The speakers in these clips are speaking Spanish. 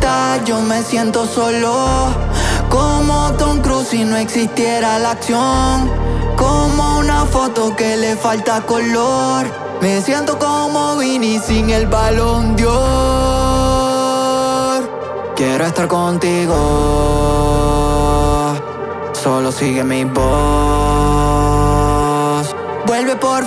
estás yo me siento solo, como Tom Cruise si no existiera la acción, como una foto que le falta color. Me siento como Vinny sin el Balón de Oro. Quiero estar contigo, solo sigue mi voz. Vuelve por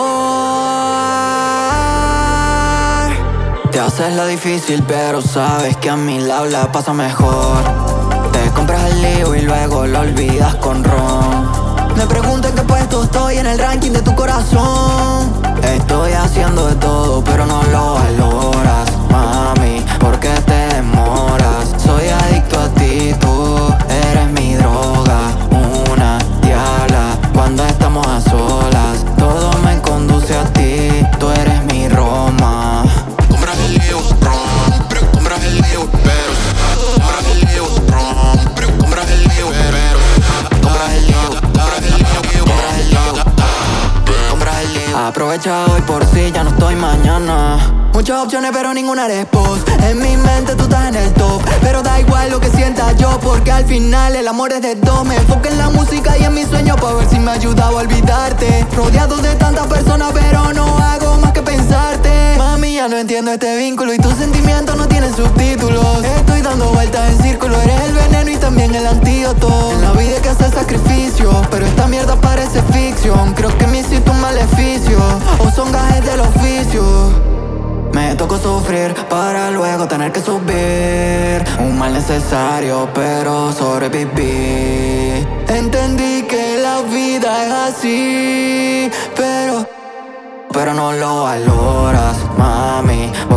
favor. Te haces la difícil pero sabes que a mi lado la paso mejor. Te compras el lío y luego lo olvidas con ron. Me pregunto en qué puesto estoy en el ranking de tu corazón. Estoy haciendo de todo pero no lo valoras, mami, ¿por qué te demoras? Soy adicto a ti, tú eres mi droga, una diabla cuando estamos a solas. Todo me conduce a ti, tú eres mi Roma. Compras el lío, ron, pero compras el lío, pero compras el lío, ron, pero compras el lío, pero compras el lío, compras el lío, compras el lío, compras el lío. Aprovecha hoy por si ya no estoy mañana. Muchas opciones pero ninguna eres vos. En mi mente tú estás en el top, pero da igual lo que sienta yo, porque al final el amor es de dos. Me enfoco en la música y en mis sueños para ver si me ayuda a olvidarte. Rodeado de tantas personas pero no hago más que pensarte. Mami, ya no entiendo este vínculo y tus sentimientos no tienen subtítulos. Estoy dando vueltas en círculo, eres el veneno y también el antídoto. En la vida hay que hacer sacrificios, pero esta mierda parece ficción. Creo que me hiciste un maleficio, o son gajes del oficio. Me tocó sufrir para luego tener que subir. Un mal necesario pero sobreviví. Entendí que la vida es así, pero no lo valoras, mami.